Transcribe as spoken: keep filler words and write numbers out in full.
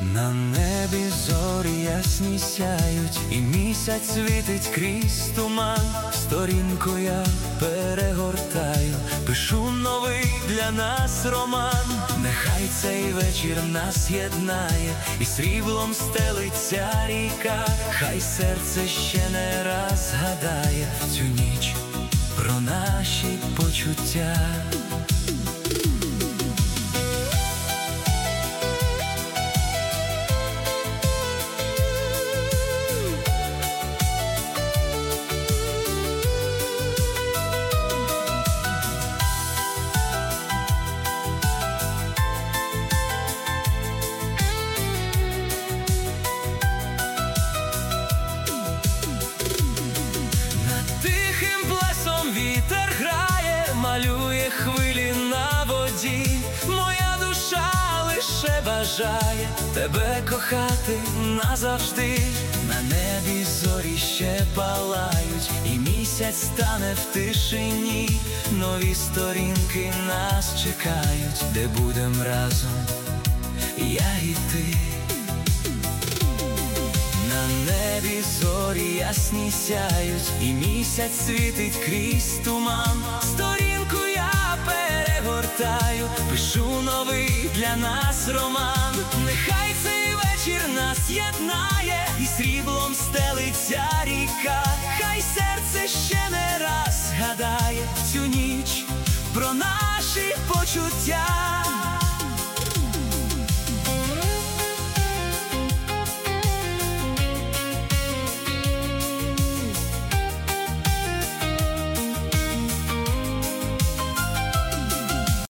На небі зорі ясні сяють, і місяць світить крізь туман. Сторінку я перегортаю, пишу новий для нас роман. Нехай цей вечір нас єднає, і сріблом стелиться ріка. Хай серце ще не раз згадає в цю ніч про наші почуття. Вітер грає, малює хвилі на воді. Моя душа лише бажає тебе кохати назавжди. На небі зорі ще палають, і місяць стане в тишині. Нові сторінки нас чекають, де будем разом я і ти. На небі зорі ясні сяють, і місяць світить крізь туман. Сторінку я перегортаю, пишу новий для нас роман. Нехай цей вечір нас єднає, і сріблом стелиться ріка. Хай серце ще не раз згадає в цю ніч про наші почуття.